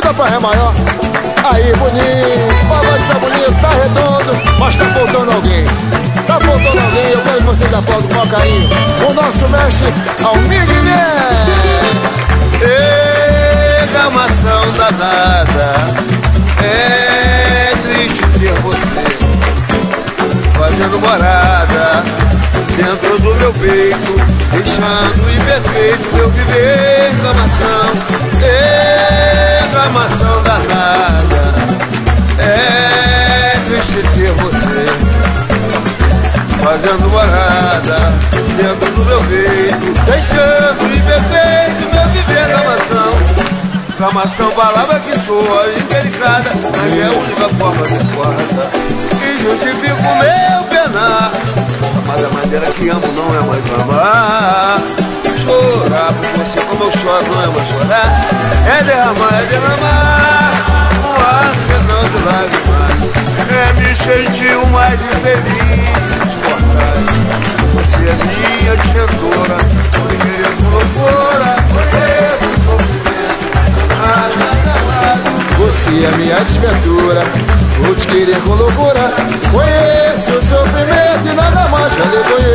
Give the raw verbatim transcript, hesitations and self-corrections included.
Manda pra Ré maior. Aí, bonito, o pagode tá bonito, tá redondo, mas tá faltando alguém. Tá faltando alguém, eu quero que vocês aplaudam com o maior carinho. O nosso mestre Almir Reclamação danada, é triste ter você fazendo morada dentro do meu peito, deixando imperfeito meu viver. Reclamação, reclamação danada, é triste ter você fazendo morada dentro do meu peito, deixando imperfeito meu viver. Reclamação, reclamação, palavra que soa indelicada, mas é a única forma adequada que justifica o meu penar. Amar da maneira que amo não é mais amar. Chorar por você como eu choro não é mais chorar. É derramar, é derramar um arsenal de lágrimas. É me sentir o mais infeliz mortais. Você é minha desventura, me querer com loucura, conheço o sofrimento. Você é minha desventura, vou te querer com loucura. Conheço o sofrimento e nada mais que eu lhe conheço.